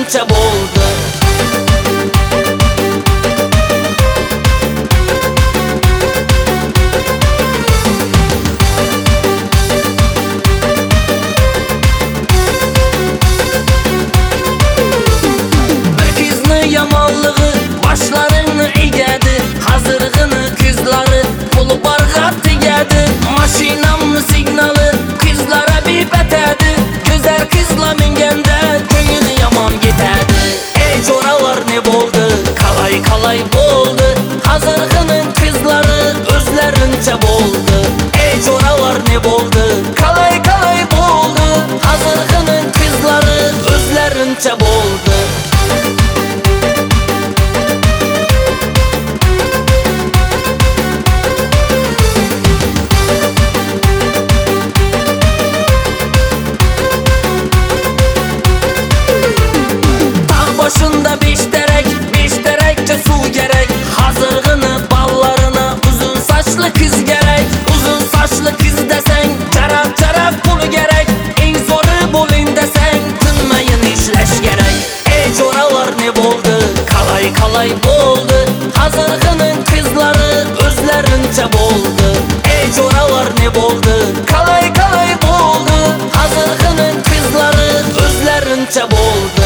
özlerince bo'ldi. Yamanlığı başlarını egedi, hazırgını kızları pulu barğat digedi. Maşinamın signalı kızlara bir betedi, güzel kızla mingende köyünü yaman gitedi. Ey coralar ne boldu, kalay kalay boldu, hazırgının kızları özlerince boldu. Ey coralar ne boldu, kalay kalay boldu, hazırgının kızları özlerince boldu. Başında bişterekçe su gerek, hazırgını ballarına uzun saçlı kız gerek. Uzun saçlı kız desen çarap çarap pulu gerek, en zoru bulun desen tınmayın işleş gerek. Ey coralar ne boldu, kalay kalay boldu, hazırgının kızları özlerince boldu. Ey coralar ne boldu, kalay kalay boldu, hazırgının kızları özlerince boldu.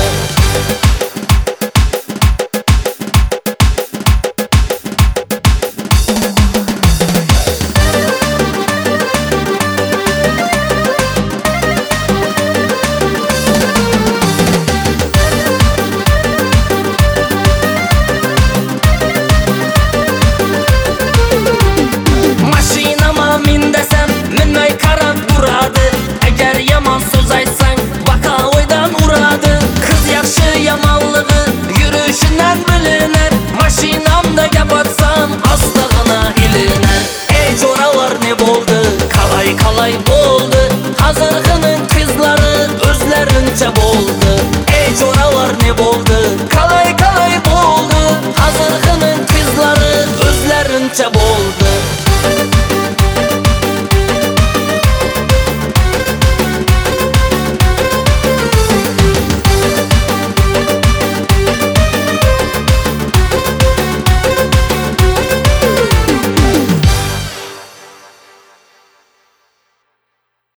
Eğer yaman söz aytsan baka oydan uradı. Kız yaxşı yamanlığı yürüyüşünden biliner, maşinamda gap atsam astığına iliner. Ey coralar ne boldu, kalay kalay boldu, hazırgının kızları özlerince boldu. Ey coralar ne boldu, kalay kalay boldu, hazırgının kızları özlerince boldu.